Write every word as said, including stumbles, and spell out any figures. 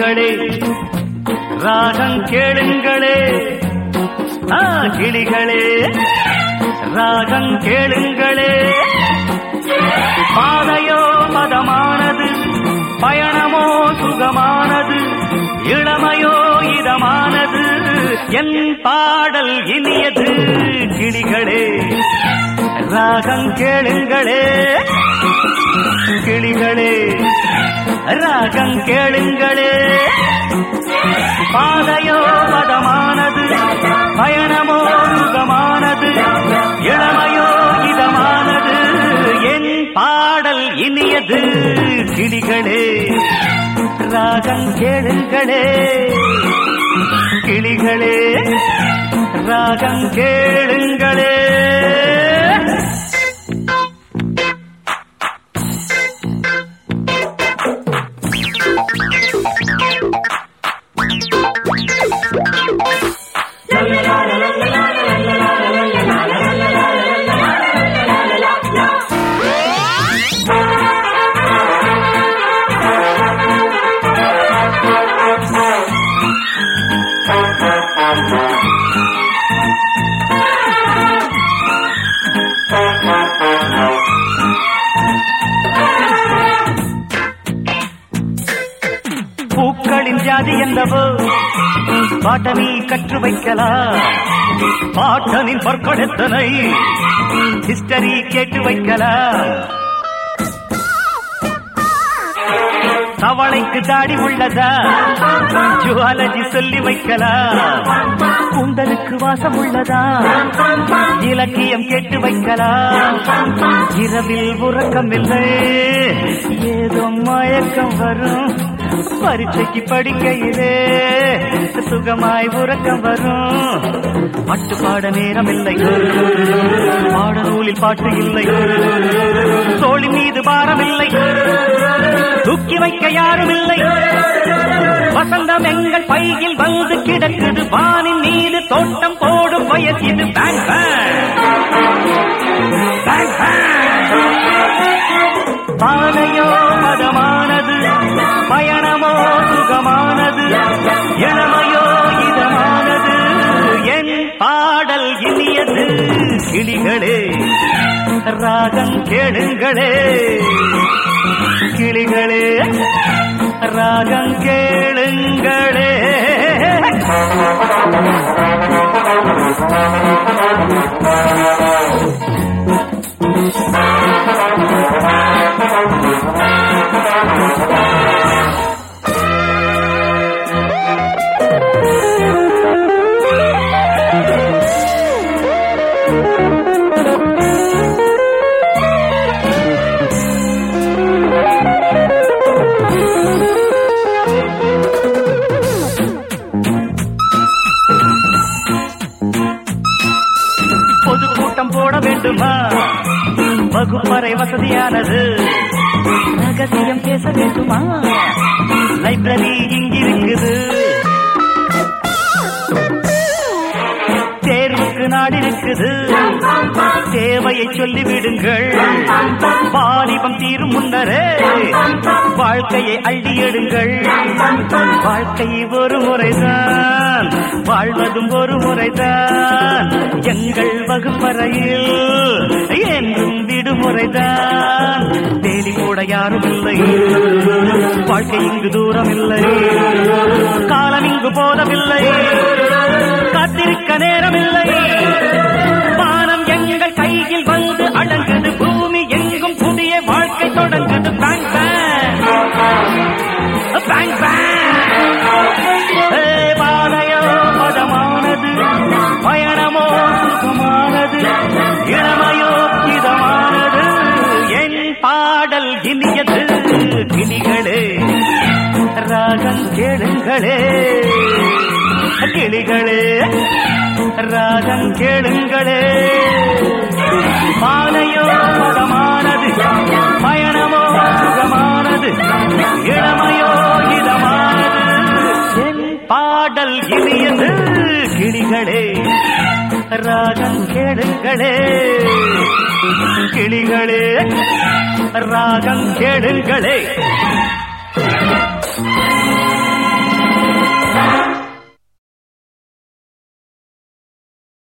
கிளிகளே ராகம் கேளுங்களே, ஆ கிளிகளே ராகம் கேளுங்களே. பாதையோ பதமானது, பயணமோ சுகமானது, இளமையோ இதமானது, என் பாடல் இனியது. கிளிகளே ராகம் கேளுங்களே, கிளிகளே ராகம் கேளுங்களே. பாதையோ பதமானது, பயணமோ சுகமானது, இளமையோ இதமானது, என் பாடல் இனியது. கிளிகளே ராகம் கேளுங்களே, கிளிகளே ராகம் கேளுங்களே. பூக்களின் ஜாதி என்னவோ பாட்டனி கற்று வைக்கலாம், பாட்டனின் பற்கொடத்தனை ஹிஸ்டரி கேட்டு வைக்கலாம். தவளைக்கு தாடி உள்ளதா ஜுவாலஜி சொல்லி வைக்கலாம், கூந்தலுக்கு வாசம் உள்ளதா இலக்கியம் கேட்டு வைக்கலாம். இரவில் உறக்கம் இல்லை, ஏதோ மயக்கம் வரும், பரீட்சைக்கு படிக்கையிலே சுகமாய் உறக்கம் வரும். பாட்டு பாட நேரம் இல்லை, பாட நூலில் பாட்டு இல்லை, தோழி மீது பாரம் இல்லை, தூக்கி வைக்க யாரும் இல்லை. வசந்தம் எங்கள் பையில் வந்து கிடக்குது, வானின் மீது தோட்டம் போடும் வயல் இது. பேங் பேங் பாதையோ மதமானது, பயணமோ சுகமானது, இளமையோ இதமானது, என் பாடல் இனியது. கிளிகளே ராகம் கேளுங்களே, கிளிகளே ராகம் கேளுங்களே. பொதுக்கூட்டம் போட வேண்டுமா, வகுப்பறை வசதியானது, ரகசியம் பேச வேண்டுமா, லைப்ரரி இங்கிருக்குது. தேர்வுக்கு நாடு இருக்குது, தேவையை சொல்லிவிடுங்கள், வாலிபம் தீரும் முன்னரே வாழ்க்கையை அள்ளி எடுங்கள். வாழ்க்கை ஒரு முறைதான், வாழ்வதும் ஒரு முறைதான், எங்கள் வகுப்பறையில் என்றும் விடுமுறைதான். தேடி கூட யாரும் இல்லை, வாழ்க்கை இங்கு தூரம் இல்லை, காலம் இங்கு போதவில்லை, காத்திருக்க நேரமில்லை. வானம் எங்கள் கையில் வந்து அடங்குது, பூமி எங்கும் புதிய வாழ்க்கை தொடங்குது. பேங் பேங் பாதையோ பதமானது, பயணமோ சுகமானது, இளமையோ இதமானது, என் பாடல் இனியது. கிளிகளே ராகம் கேளுங்களே, கிளிகளே ராகம் கேளுங்களே. பாதையோ பதமானது, பயணமோ சுகமானது, இளமையோ இதமானது, என் பாடல் இனியது. கிளிகளே ராகம் கேளுங்களே, கிளிகளே ராகம் கேளுங்களே.